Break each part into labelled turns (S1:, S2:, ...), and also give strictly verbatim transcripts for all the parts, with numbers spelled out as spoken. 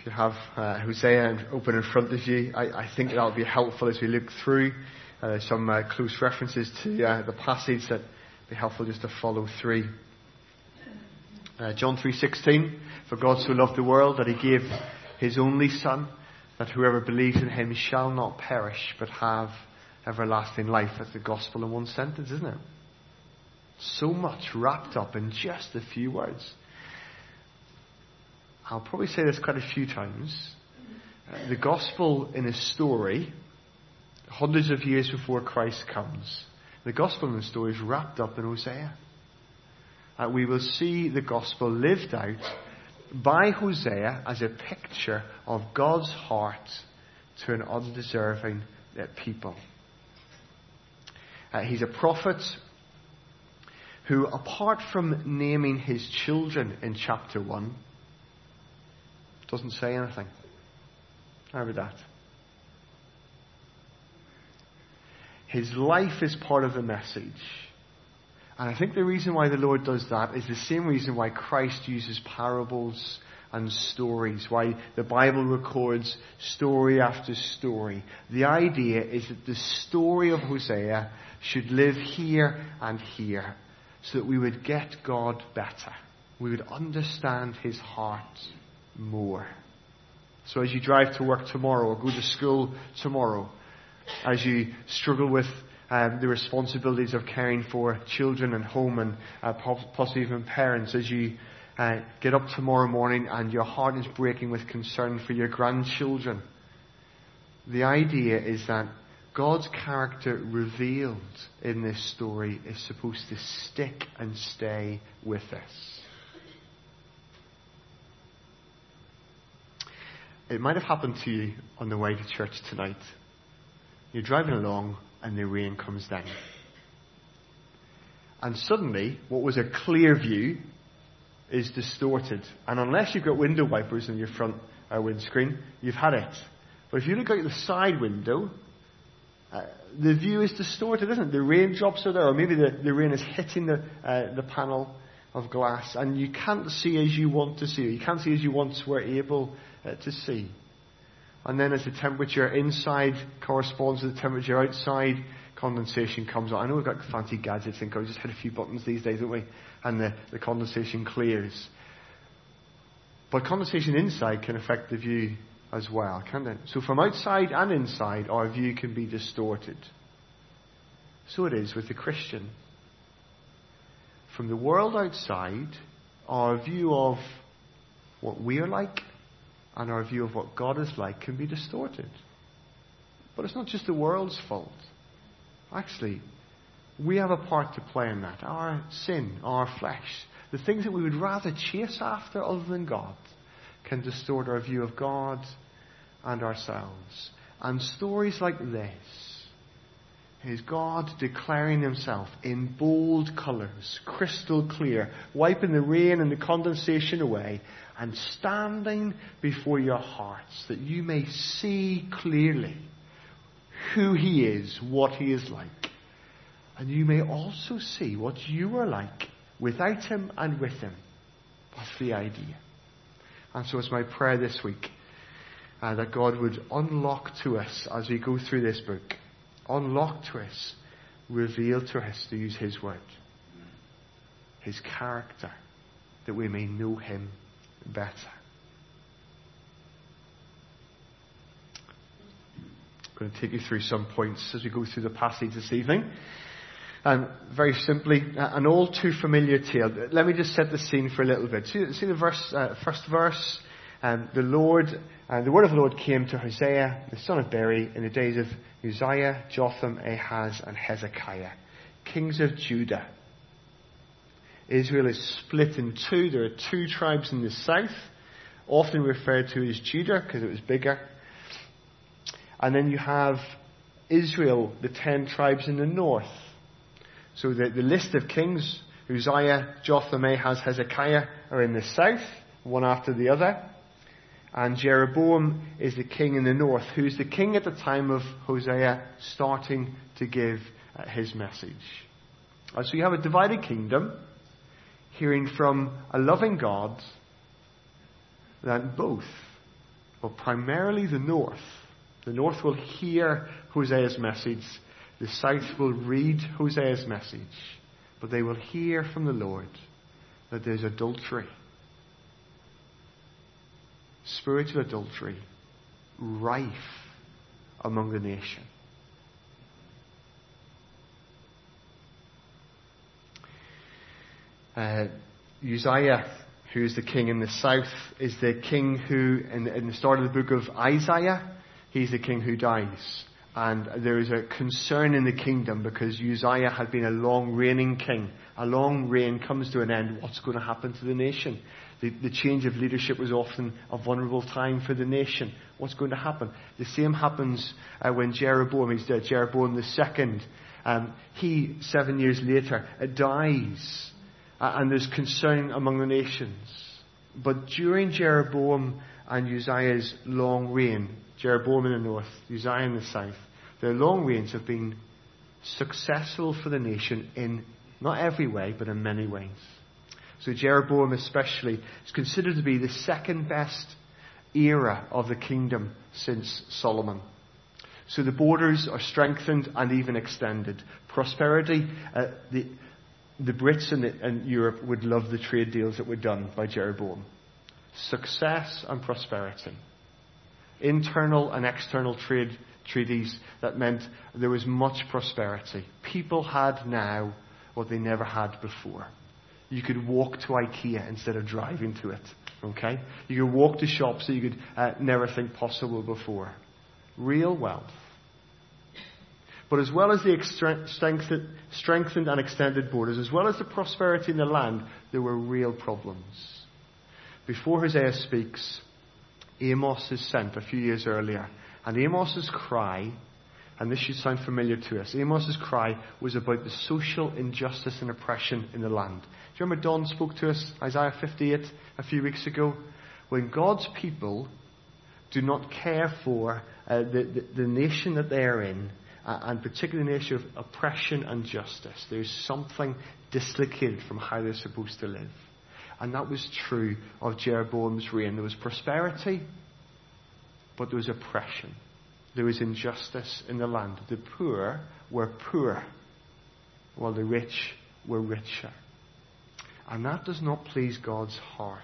S1: you have uh, Hosea open in front of you, I, I think that'll be helpful as we look through uh, some uh, close references to uh, the passage that be helpful just to follow through. Uh, John three sixteen, for God so loved the world that he gave his only Son, that whoever believes in him shall not perish but have everlasting life. That's the gospel in one sentence, isn't it? So much wrapped up in just a few words. I'll probably say this quite a few times. Uh, the gospel in a story, hundreds of years before Christ comes, the gospel in the story is wrapped up in Hosea. Uh, we will see the gospel lived out by Hosea as a picture of God's heart to an undeserving uh, people. Uh, he's a prophet who, apart from naming his children in chapter one, doesn't say anything. How about that? His life is part of the message. And I think the reason why the Lord does that is the same reason why Christ uses parables and stories, why the Bible records story after story. The idea is that the story of Hosea should live here and here so that we would get God better. We would understand his heart more. So as you drive to work tomorrow or go to school tomorrow, as you struggle with um, the responsibilities of caring for children and home and uh, possibly even parents, as you uh, get up tomorrow morning and your heart is breaking with concern for your grandchildren, the idea is that God's character revealed in this story is supposed to stick and stay with us. It might have happened to you on the way to church tonight. You're driving along and the rain comes down. And suddenly, what was a clear view is distorted. And unless you've got window wipers in your front uh, windscreen, you've had it. But if you look out the side window, uh, the view is distorted, isn't it? The raindrops are there, or maybe the, the rain is hitting the, uh, the panel of glass, and you can't see as you want to see. You can't see as you once were able uh, to see. And then as the temperature inside corresponds to the temperature outside, condensation comes on. I know we've got fancy gadgets and we just hit a few buttons these days, don't we? And the, the condensation clears. But condensation inside can affect the view as well, can't it? So from outside and inside, our view can be distorted. So it is with the Christian. From the world outside, our view of what we are like and our view of what God is like can be distorted. But it's not just the world's fault. Actually, we have a part to play in that. Our sin, our flesh, the things that we would rather chase after other than God, can distort our view of God and ourselves. And stories like this is God declaring himself in bold colours, crystal clear, wiping the rain and the condensation away, and standing before your hearts that you may see clearly who he is, what he is like. And you may also see what you are like without him and with him. That's the idea. And so it's my prayer this week uh, that God would unlock to us as we go through this book, unlock to us, reveal to us, to use his word, his character, that we may know him better. I'm going to take you through some points as we go through the passage this evening. And very simply, an all too familiar tale. Let me just set the scene for a little bit. See, see the verse, uh, first verse. Um, the Lord, uh, the word of the Lord came to Hosea, the son of Beeri, in the days of Uzziah, Jotham, Ahaz, and Hezekiah, kings of Judah. Israel is split in two. There are two tribes in the south, often referred to as Judah because it was bigger. And then you have Israel, the ten tribes in the north. So the, the list of kings, Uzziah, Jotham, Ahaz, Hezekiah, are in the south, one after the other. And Jeroboam is the king in the north, who's the king at the time of Hosea starting to give uh, his message. Uh, so you have a divided kingdom, hearing from a loving God that both but primarily the north. The north will hear Hosea's message. The south will read Hosea's message. But they will hear from the Lord that there's adultery, spiritual adultery, rife among the nation. Uh, Uzziah, who is the king in the south, is the king who, in, in the start of the book of Isaiah, he's the king who dies. And there is a concern in the kingdom because Uzziah had been a long reigning king. A long reign comes to an end. What's going to happen to the nation? The, the change of leadership was often a vulnerable time for the nation. What's going to happen? The same happens uh, when Jeroboam is dead. Jeroboam the second. Um, he, seven years later, uh, dies. Uh, and there's concern among the nations. But during Jeroboam and Uzziah's long reign, Jeroboam in the north, Uzziah in the south, their long reigns have been successful for the nation in not every way, but in many ways. So Jeroboam especially is considered to be the second best era of the kingdom since Solomon. So the borders are strengthened and even extended. Prosperity, uh, the, the Brits and, the, and Europe would love the trade deals that were done by Jeroboam. Success and prosperity. Internal and external trade treaties that meant there was much prosperity. People had now what they never had before. You could walk to IKEA instead of driving to it. Okay? You could walk to shops that you could uh, never think possible before. Real wealth. But as well as the extra- strengthened, strengthened and extended borders, as well as the prosperity in the land, there were real problems. Before Hosea speaks, Amos is sent a few years earlier. And Amos's cry, and this should sound familiar to us, Amos's cry was about the social injustice and oppression in the land. Do you remember Don spoke to us, Isaiah fifty-eight, a few weeks ago? When God's people do not care for uh, the, the, the nation that they are in, uh, and particularly the issue of oppression and justice, there's something dislocated from how they're supposed to live. And that was true of Jeroboam's reign. There was prosperity, but there was oppression. There was injustice in the land. The poor were poor, while the rich were richer. And that does not please God's heart.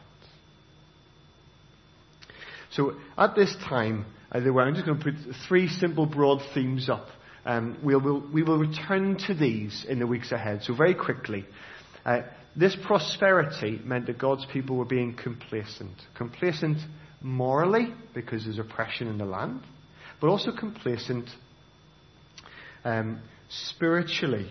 S1: So at this time, uh, there were, I'm just going to put three simple broad themes up. Um, we'll, we'll, we will return to these in the weeks ahead. So very quickly, uh, this prosperity meant that God's people were being complacent. Complacent morally, because there's oppression in the land, but also complacent um, spiritually.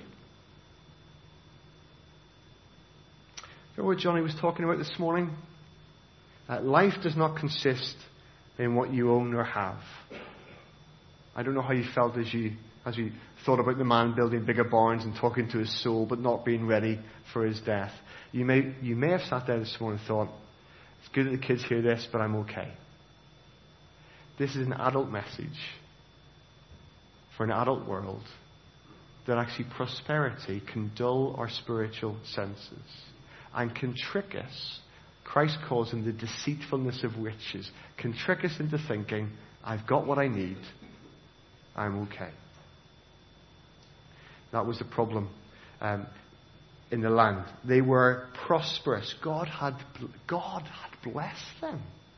S1: You know what Johnny was talking about this morning? Uh, life does not consist in what you own or have. I don't know how you felt as you as you thought about the man building bigger barns and talking to his soul, but not being ready for his death. You may you may have sat there this morning and thought, it's good that the kids hear this, but I'm okay. This is an adult message for an adult world that actually prosperity can dull our spiritual senses and can trick us. Christ calls them the deceitfulness of riches. Can trick us into thinking, I've got what I need. I'm okay. That was the problem um, in the land. They were prosperous. God had, God had blessed them.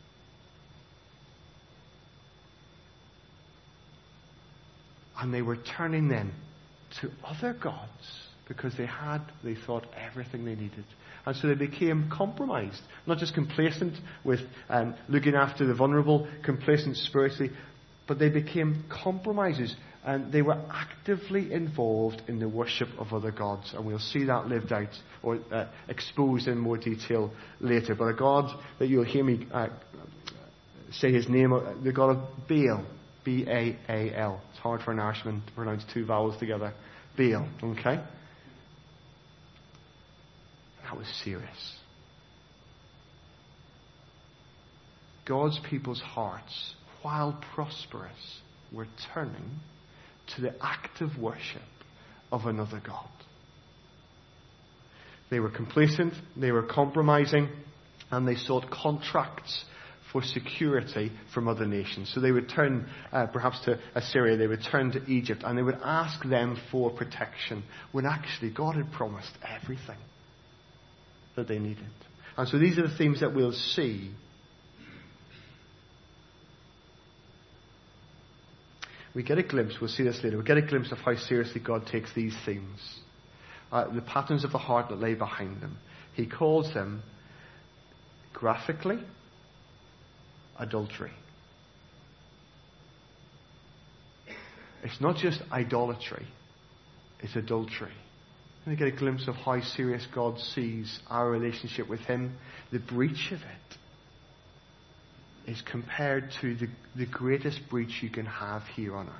S1: And they were turning then to other gods because they had, they thought, everything they needed. And so they became compromised. Not just complacent with um, looking after the vulnerable, complacent spiritually, but they became compromisers. And they were actively involved in the worship of other gods. And we'll see that lived out or uh, exposed in more detail later. But a god that you'll hear me uh, say his name, the god of Baal. B A A L. It's hard for an Irishman to pronounce two vowels together. Baal. Okay? That was serious. God's people's hearts, while prosperous, were turning to the active worship of another god. They were complacent, they were compromising, and they sought contracts for security from other nations. So they would turn uh, perhaps to Assyria, they would turn to Egypt, and they would ask them for protection, when actually God had promised everything that they needed. And so these are the themes that we'll see. We get a glimpse, we'll see this later, we get a glimpse of how seriously God takes these themes. Uh, the patterns of the heart that lay behind them. He calls them, graphically, adultery. It's not just idolatry, it's adultery. And we get a glimpse of how serious God sees our relationship with Him. The breach of it is compared to the, the greatest breach you can have here on earth.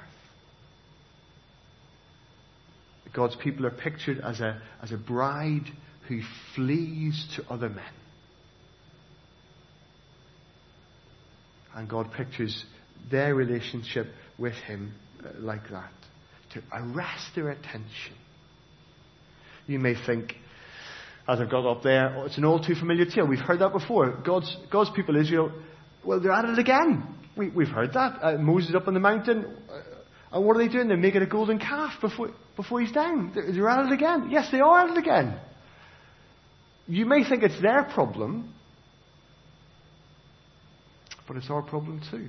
S1: God's people are pictured as a, as a bride who flees to other men. And God pictures their relationship with Him like that, to arrest their attention. You may think, as I've got up there, oh, it's an all too familiar tale. We've heard that before. God's, God's people, Israel, well, they're at it again. We, we've heard that. Uh, Moses up on the mountain. Uh, and what are they doing? They're making a golden calf before, before he's down. They're, they're at it again. Yes, they are at it again. You may think it's their problem, but it's our problem too.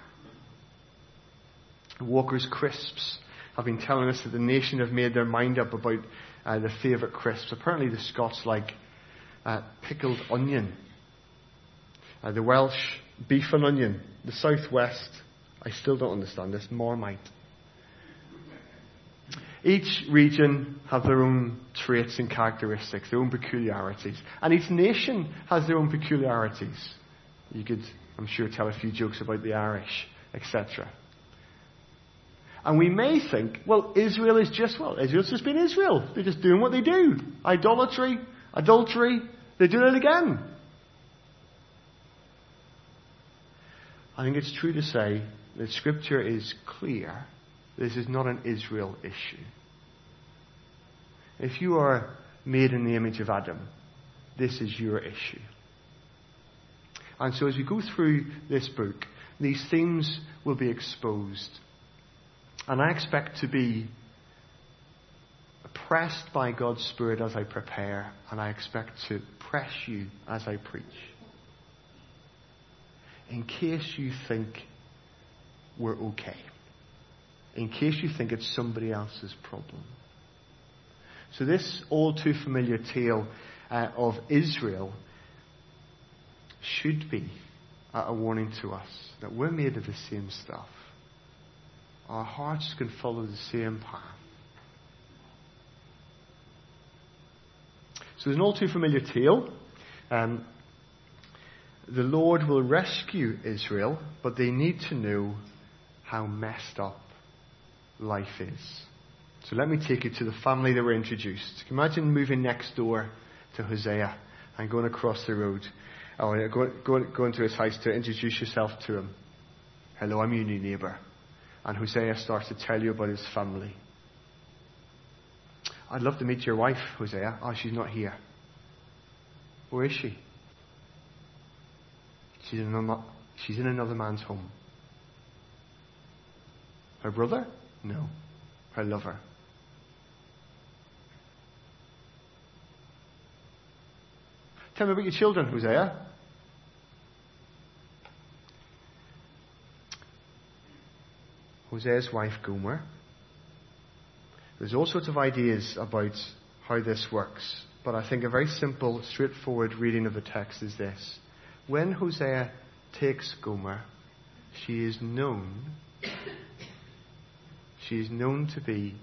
S1: Walker's Crisps have been telling us that the nation have made their mind up about uh, their favourite crisps. Apparently the Scots like uh, pickled onion. Uh, the Welsh, beef and onion. The Southwest, I still don't understand this, Marmite. Each region have their own traits and characteristics, their own peculiarities. And each nation has their own peculiarities. You could, I'm sure, tell a few jokes about the Irish, et cetera. And we may think, well, Israel is just, well, Israel's just been Israel. They're just doing what they do. Idolatry, adultery, they do it again. I think it's true to say that Scripture is clear. This is not an Israel issue. If you are made in the image of Adam, this is your issue. And so as we go through this book, these themes will be exposed. And I expect to be pressed by God's Spirit as I prepare, and I expect to press you as I preach. In case you think we're okay. In case you think it's somebody else's problem. So this all too familiar tale uh, of Israel should be a warning to us that we're made of the same stuff. Our hearts can follow the same path. So there's an all too familiar tale. Um, the Lord will rescue Israel, but they need to know how messed up life is. So let me take you to the family that were introduced. Imagine moving next door to Hosea and going across the road, or going, going, going to his house to introduce yourself to him. Hello, I'm your new neighbour. And Hosea starts to tell you about his family. I'd love to meet your wife, Hosea. Oh, she's not here. Where is she? She's in another, she's in another man's home. Her brother? No. Her lover. Tell me about your children, Hosea. Hosea's wife, Gomer. There's all sorts of ideas about how this works, but I think a very simple, straightforward reading of the text is this. When Hosea takes Gomer, she is known, she is known to be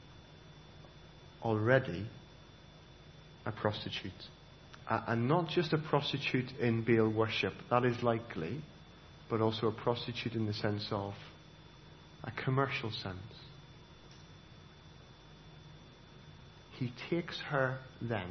S1: already a prostitute. And not just a prostitute in Baal worship, that is likely, but also a prostitute in the sense of a commercial sense. He takes her then.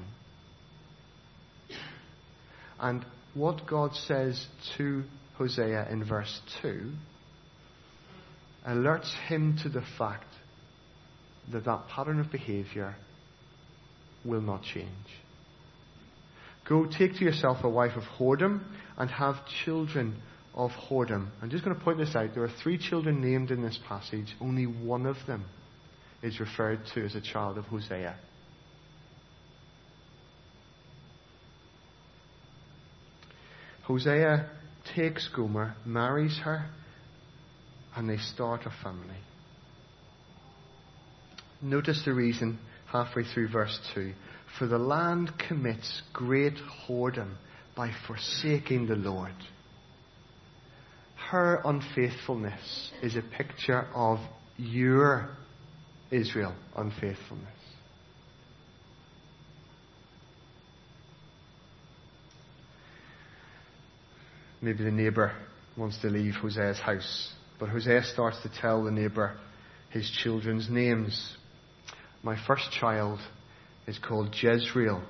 S1: And what God says to Hosea in verse two alerts him to the fact that that pattern of behaviour will not change. Go take to yourself a wife of whoredom and have children of whoredom. I'm just going to point this out. There are three children named in this passage. Only one of them is referred to as a child of Hosea. Hosea takes Gomer, marries her, and they start a family. Notice the reason halfway through verse two. For the land commits great whoredom by forsaking the Lord. Her unfaithfulness is a picture of your Israel unfaithfulness. Maybe the neighbour wants to leave Hosea's house, but Hosea starts to tell the neighbour his children's names. My first child is called Jezreel.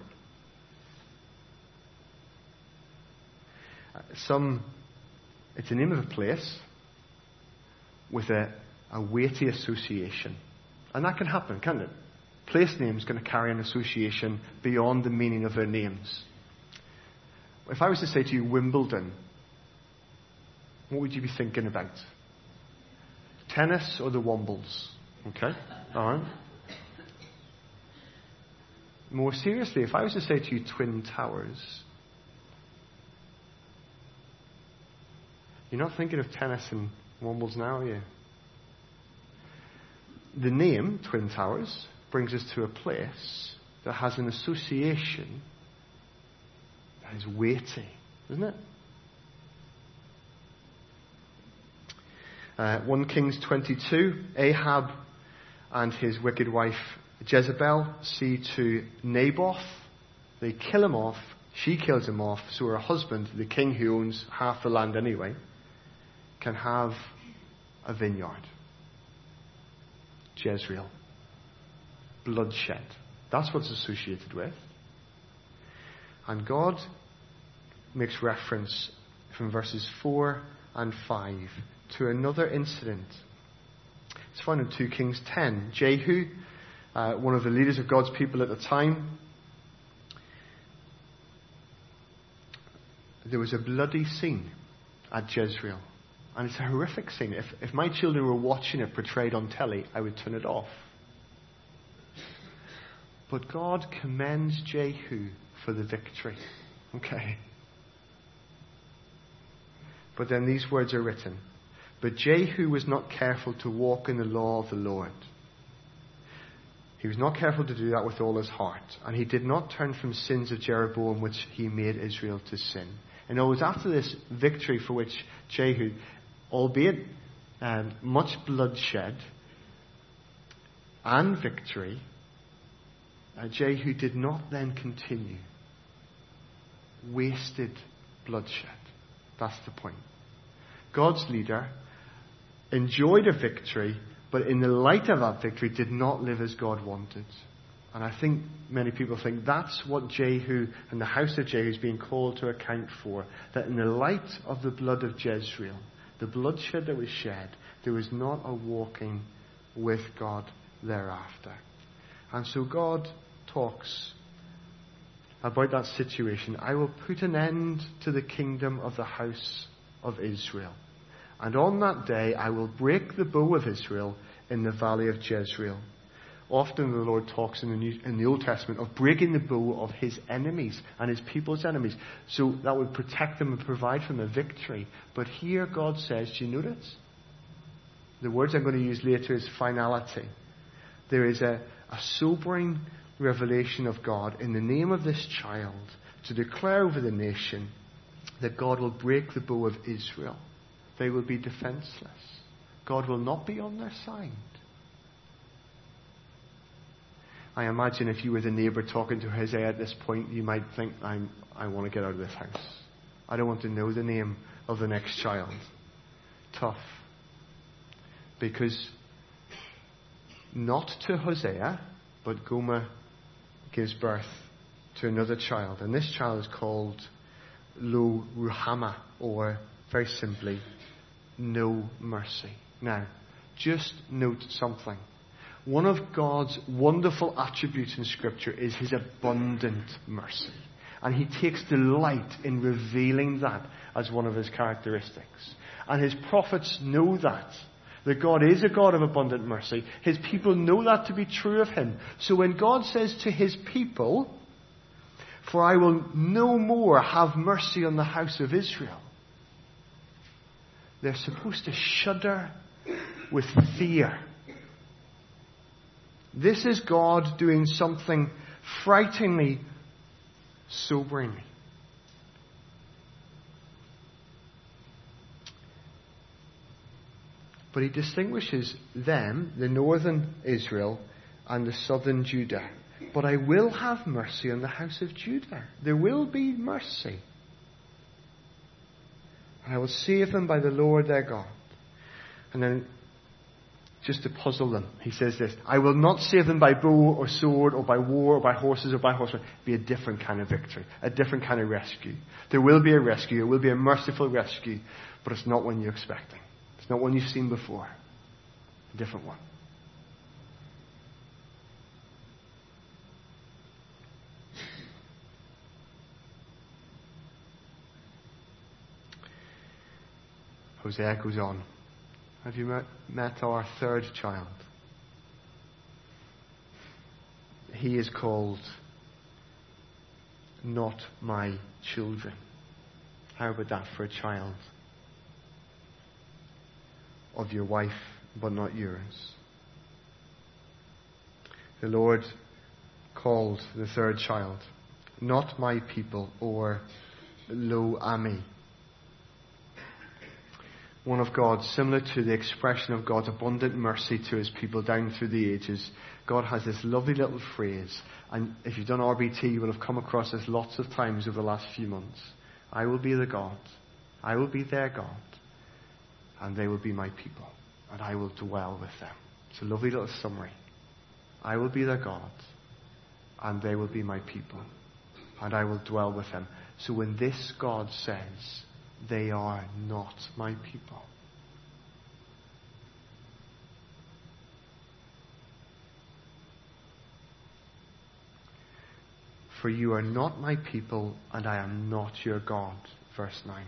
S1: Some, it's the name of a place with a, a weighty association. And that can happen, can't it? Place names going to carry an association beyond the meaning of their names. If I was to say to you Wimbledon, what would you be thinking about? Tennis or the Wombles? Okay, alright. More seriously, if I was to say to you Twin Towers, you're not thinking of tennis and Wombles now, are you? The name Twin Towers brings us to a place that has an association that is weighty, isn't it? Uh, First Kings twenty-two, Ahab and his wicked wife Jezebel see to Naboth. They kill him off. She kills him off. So her husband, the king who owns half the land anyway, can have a vineyard. Jezreel. Bloodshed. That's what's associated with. And God makes reference from verses four and five to another incident. It's found in Second Kings ten. Jehu, uh, one of the leaders of God's people at the time, there was a bloody scene at Jezreel. And it's a horrific scene. If, if my children were watching it portrayed on telly, I would turn it off. But God commends Jehu for the victory. Okay. But then these words are written. But Jehu was not careful to walk in the law of the Lord. He was not careful to do that with all his heart. And he did not turn from sins of Jeroboam, which he made Israel to sin. In other words, after this victory for which Jehu, albeit um, much bloodshed and victory, uh, Jehu did not then continue. Wasted bloodshed. That's the point. God's leader enjoyed a victory, but in the light of that victory did not live as God wanted. And I think many people think that's what Jehu and the house of Jehu is being called to account for. That in the light of the blood of Jezreel, the bloodshed that was shed, there was not a walking with God thereafter. And so God talks about that situation. I will put an end to the kingdom of the house of Israel. And on that day I will break the bow of Israel in the valley of Jezreel. Often the Lord talks in the, New, in the Old Testament of breaking the bow of his enemies and his people's enemies. So that would protect them and provide for them a victory. But here God says, do you notice? The words I'm going to use later is finality. There is a, a sobering revelation of God in the name of this child to declare over the nation that God will break the bow of Israel. They will be defenseless. God will not be on their side. I imagine if you were the neighbour talking to Hosea at this point, you might think, I'm, I want to get out of this house. I don't want to know the name of the next child. Tough. Because not to Hosea, but Gomer gives birth to another child. And this child is called Lo Ruhamah, or very simply, no mercy. Now, just note something. One of God's wonderful attributes in Scripture is his abundant mercy. And he takes delight in revealing that as one of his characteristics. And his prophets know that. That God is a God of abundant mercy. His people know that to be true of him. So when God says to his people, "For I will no more have mercy on the house of Israel," they're supposed to shudder with fear. This is God doing something frighteningly soberingly. But he distinguishes them, the northern Israel and the southern Judah. But I will have mercy on the house of Judah. There will be mercy. And I will save them by the Lord their God. And then, just to puzzle them, he says this: I will not save them by bow or sword or by war or by horses or by horsemen. It'll be a different kind of victory, a different kind of rescue. There will be a rescue. It will be a merciful rescue. But it's not one you're expecting. It's not one you've seen before. A different one. Hosea goes on. Have you met, met our third child? He is called Not My Children. How about that for a child? Of your wife, but not yours. The Lord called the third child Not My People, or Lo Ami. One of God's, similar to the expression of God's abundant mercy to his people down through the ages. God has this lovely little phrase, and if you've done R B T, you will have come across this lots of times over the last few months. I will be the God. I will be their God. And they will be my people. And I will dwell with them. It's a lovely little summary. I will be their God. And they will be my people. And I will dwell with them. So when this God says, they are not my people, for you are not my people, and I am not your God. Verse nine.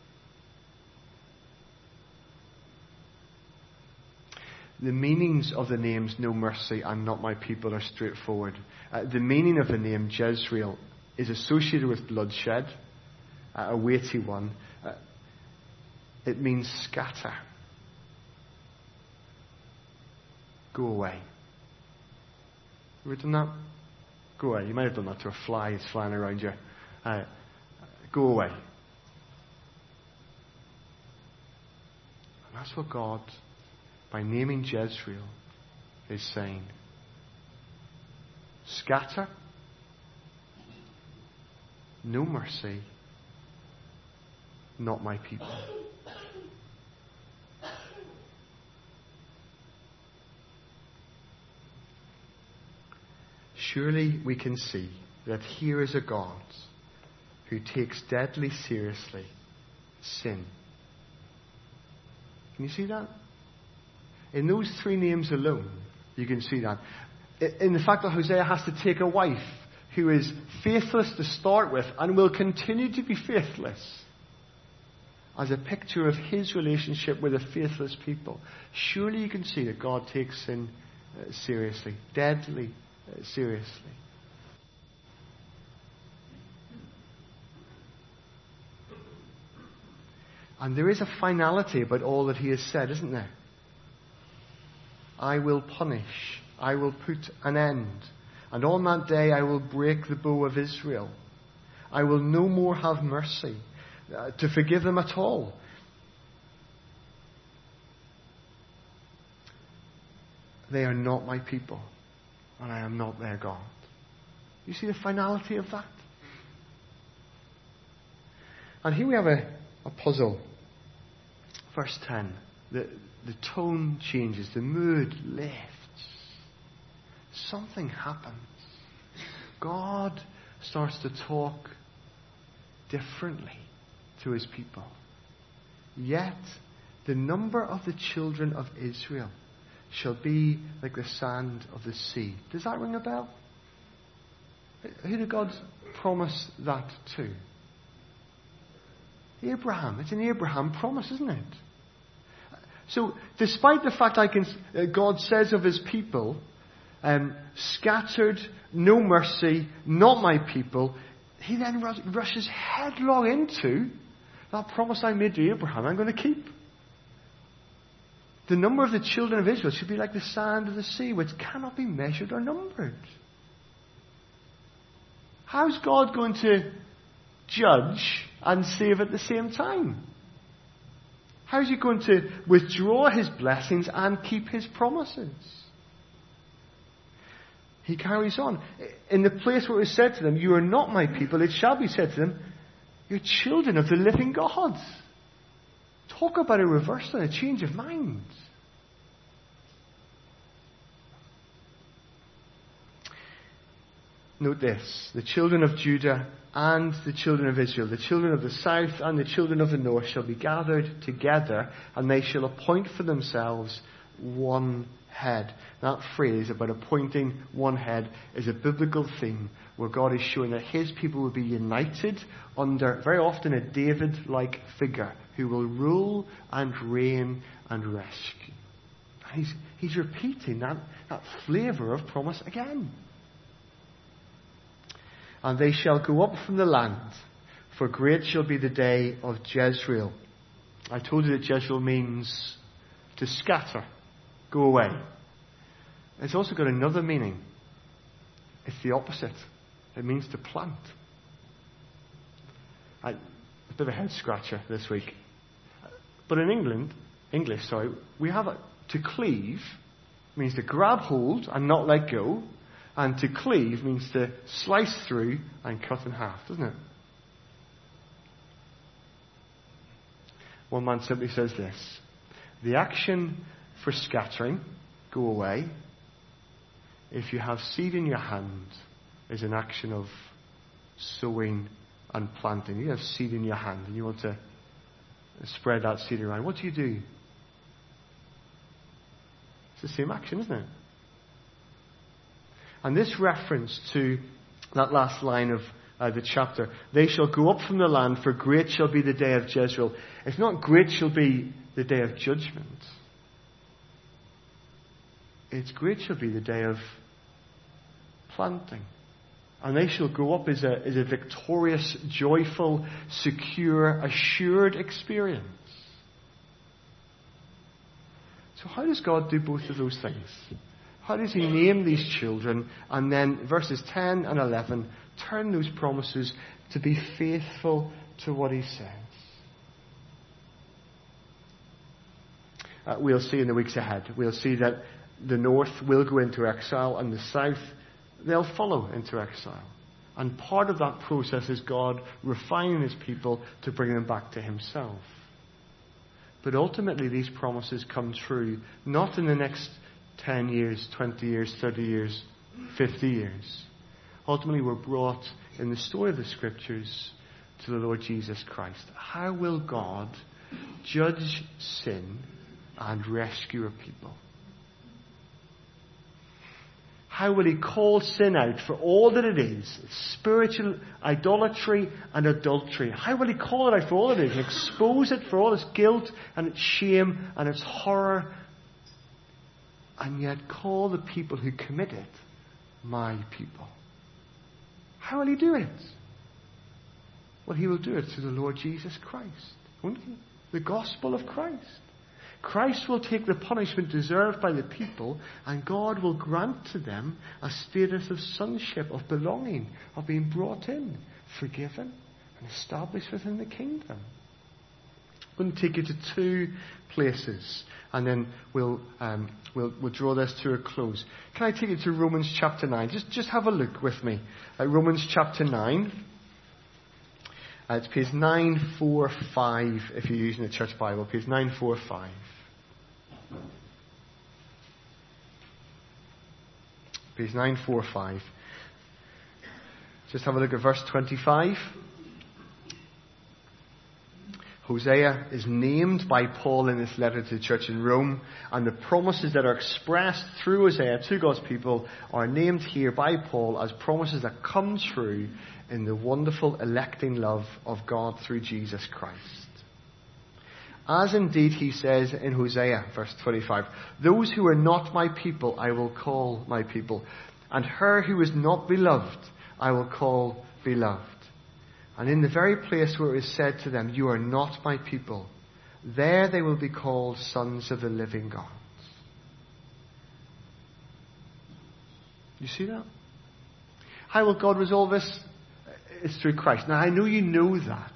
S1: The meanings of the names No Mercy and Not My People are straightforward. Uh, the meaning of the name Jezreel is associated with bloodshed, uh, a weighty one. Uh, it means scatter. Go away. Have you done that? Go away. You might have done that to a fly that's flying around you. Uh, go away. And that's what God, by naming Jezreel, is saying. Scatter. No mercy. Not my people. Surely we can see that here is a God who takes deadly seriously sin. Can you see that? In those three names alone, you can see that. In the fact that Hosea has to take a wife who is faithless to start with and will continue to be faithless as a picture of his relationship with a faithless people. Surely you can see that God takes sin uh, seriously, deadly uh, seriously. And there is a finality about all that he has said, isn't there? I will punish. I will put an end. And on that day I will break the bow of Israel. I will no more have mercy uh, to forgive them at all. They are not my people, and I am not their God. You see the finality of that? And here we have a, a puzzle. Verse ten. The, the tone changes. The mood lifts. Something happens. God starts to talk differently to his people. Yet the number of the children of Israel shall be like the sand of the sea. Does that ring a bell? Who did God promise that to? Abraham. It's an Abraham promise, isn't it? So, despite the fact I can, uh, God says of his people, um, scattered, no mercy, not my people, he then rush, rushes headlong into that promise I made to Abraham I'm going to keep. The number of the children of Israel should be like the sand of the sea, which cannot be measured or numbered. How's God going to judge and save at the same time? How's he going to withdraw his blessings and keep his promises? He carries on. In the place where it was said to them, you are not my people, it shall be said to them, you're children of the living God. Talk about a reversal and a change of mind. Note this, the children of Judah and the children of Israel, the children of the south and the children of the north shall be gathered together, and they shall appoint for themselves one head. That phrase about appointing one head is a biblical theme where God is showing that his people will be united under, very often, a David-like figure who will rule and reign and rescue. He's, he's repeating that, that flavour of promise again. And they shall go up from the land, for great shall be the day of Jezreel. I told you that Jezreel means to scatter, go away. It's also got another meaning. It's the opposite. It means to plant. I, a bit of a head scratcher this week. But in England, English, sorry, we have a, to cleave means to grab hold and not let go. And to cleave means to slice through and cut in half, doesn't it? One man simply says this: the action for scattering, go away, if you have seed in your hand, is an action of sowing and planting. You have seed in your hand and you want to spread that seed around. What do you do? It's the same action, isn't it? And this reference to that last line of uh, the chapter, they shall go up from the land, for great shall be the day of Jezreel. It's not great shall be the day of judgment. It's great shall be the day of planting. And they shall go up as a, as a victorious, joyful, secure, assured experience. So how does God do both of those things? How does he name these children and then verses ten and eleven turn those promises to be faithful to what he says? Uh, we'll see in the weeks ahead. We'll see that the north will go into exile and the south, they'll follow into exile. And part of that process is God refining his people to bring them back to himself. But ultimately these promises come true not in the next ten years, twenty years, thirty years, fifty years. Ultimately we're brought in the story of the Scriptures to the Lord Jesus Christ. How will God judge sin and rescue a people? How will he call sin out for all that it is? Spiritual idolatry and adultery. How will he call it out for all it is and expose it for all its guilt and its shame and its horror, and yet call the people who commit it my people? How will he do it? Well, he will do it through the Lord Jesus Christ, won't he? The gospel of Christ. Christ will take the punishment deserved by the people, and God will grant to them a status of sonship, of belonging, of being brought in, forgiven, and established within the kingdom. I'm going to take you to two places, and then we'll, um, we'll, we'll draw this to a close. Can I take you to Romans chapter nine? Just, just have a look with me at Romans chapter nine. Uh, it's page nine forty-five if you're using the church Bible, page nine forty-five. Page nine forty-five. Just have a look at verse twenty-five. Hosea is named by Paul in this letter to the church in Rome, and the promises that are expressed through Hosea to God's people are named here by Paul as promises that come true in the wonderful electing love of God through Jesus Christ. As indeed he says in Hosea, verse twenty-five, "Those who are not my people I will call my people, and her who is not beloved I will call beloved. And in the very place where it is said to them, 'You are not my people,' there they will be called sons of the living God." You see that? How will God resolve this? It's through Christ. Now I know you know that.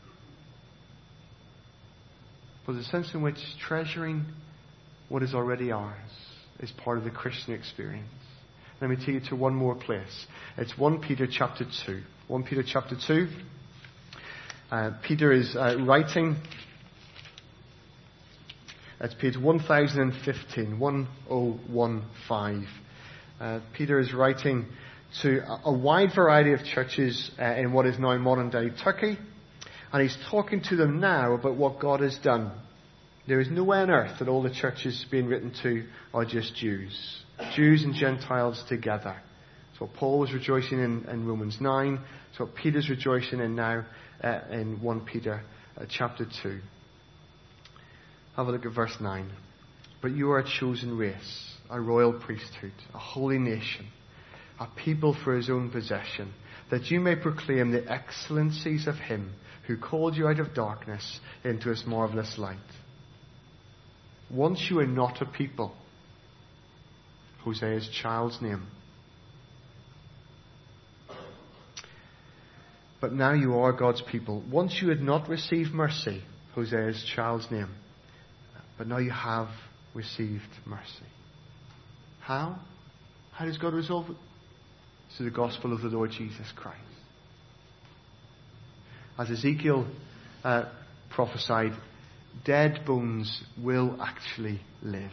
S1: But the sense in which treasuring what is already ours is part of the Christian experience. Let me take you to one more place. It's First Peter chapter two. First Peter chapter two. Uh, Peter is uh, writing. It's page one thousand fifteen, one thousand fifteen. Uh, Peter is writing to a, a wide variety of churches uh, in what is now modern-day Turkey. And he's talking to them now about what God has done. There is no way on earth that all the churches being written to are just Jews. Jews and Gentiles together. That's what Paul was rejoicing in in Romans nine. That's what Peter's rejoicing in now uh, in First Peter uh, chapter two. Have a look at verse nine. "But you are a chosen race, a royal priesthood, a holy nation, a people for his own possession, that you may proclaim the excellencies of him who called you out of darkness into his marvelous light." Once you were not a people. Hosea's child's name. But now you are God's people. Once you had not received mercy. Hosea's child's name. But now you have received mercy. How? How does God resolve it? Through the gospel of the Lord Jesus Christ. As Ezekiel uh, prophesied, dead bones will actually live.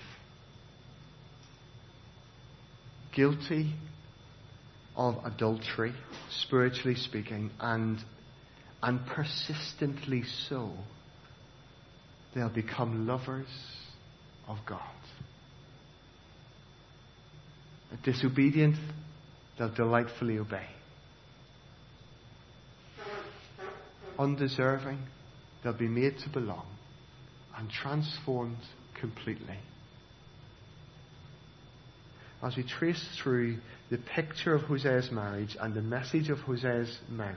S1: Guilty of adultery, spiritually speaking, and, and persistently so, they'll become lovers of God. Disobedient, they'll delightfully obey. Undeserving, they'll be made to belong and transformed completely. As we trace through the picture of Hosea's marriage and the message of Hosea's mouth,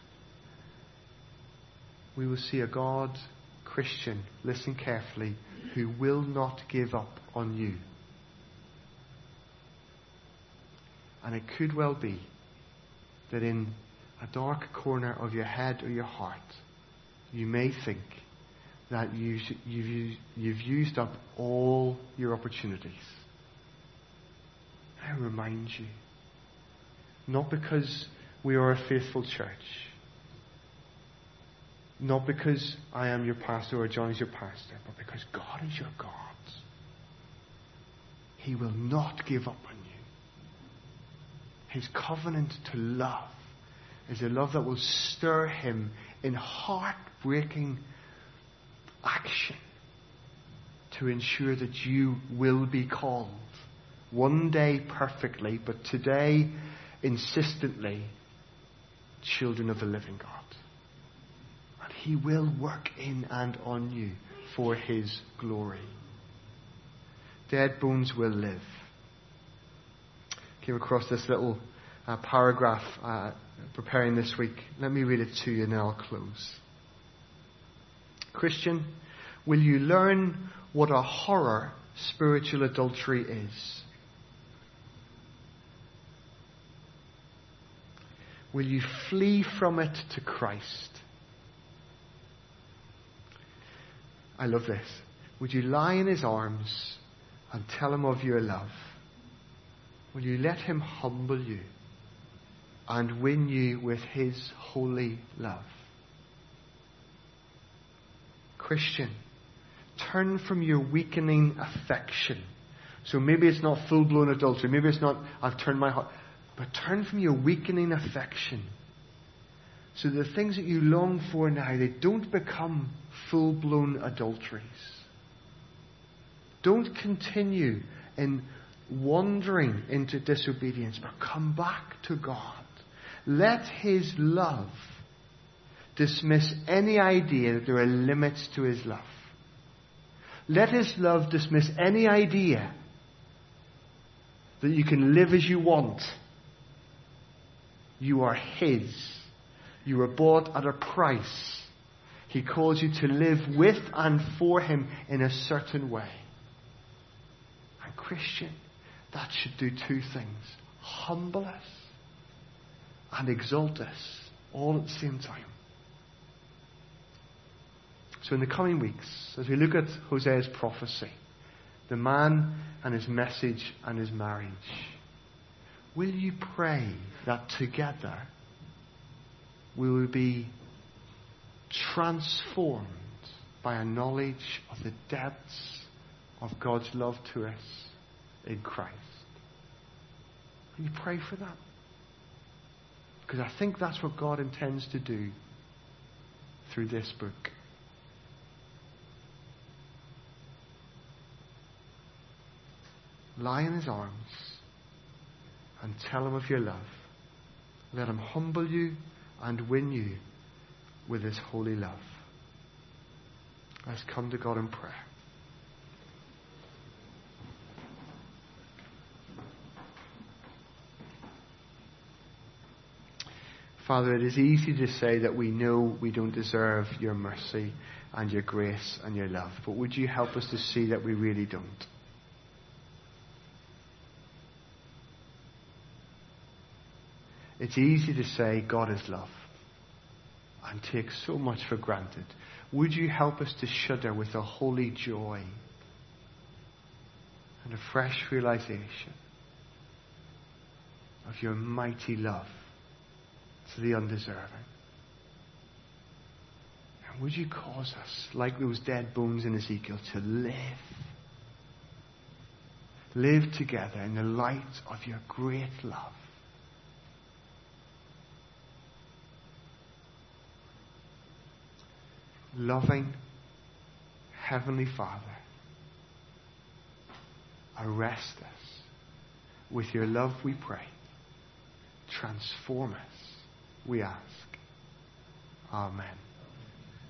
S1: we will see a God, Christian, listen carefully, who will not give up on you. And it could well be that in a dark corner of your head or your heart, you may think that you, you've, you've used up all your opportunities. I remind you, not because we are a faithful church, not because I am your pastor or John is your pastor, but because God is your God. He will not give up on you. His covenant to love is a love that will stir him in heartbreaking action to ensure that you will be called. One day perfectly, but today insistently, children of the living God. And he will work in and on you for his glory. Dead bones will live. Came across this little uh, paragraph uh, preparing this week. Let me read it to you and then I'll close. Christian, will you learn what a horror spiritual adultery is? Will you flee from it to Christ? I love this. Would you lie in his arms and tell him of your love? Will you let him humble you and win you with his holy love? Christian, turn from your weakening affection. So maybe it's not full-blown adultery. Maybe it's not, I've turned my heart. But turn from your weakening affection So the things that you long for now, they don't become full-blown adulteries. Don't continue in wandering into disobedience, but come back to God. Let His love dismiss any idea that there are limits to His love. Let His love dismiss any idea that you can live as you want. You are His. You were bought at a price. He calls you to live with and for Him in a certain way. And Christian, that should do two things. Humble us and exalt us all at the same time. So in the coming weeks, as we look at Hosea's prophecy, the man and his message and his marriage, will you pray that together we will be transformed by a knowledge of the depths of God's love to us in Christ? Will you pray for that? Because I think that's what God intends to do through this book. Lie in His arms and tell Him of your love. Let Him humble you and win you with His holy love. Let's come to God in prayer. Father, it is easy to say that we know we don't deserve your mercy and your grace and your love, but would you help us to see that we really don't? It's easy to say God is love and take so much for granted. Would you help us to shudder with a holy joy and a fresh realization of your mighty love to the undeserving? And would you cause us, like those dead bones in Ezekiel, to live, live together in the light of your great love? Loving Heavenly Father, arrest us with your love, we pray. Transform us, we ask. Amen.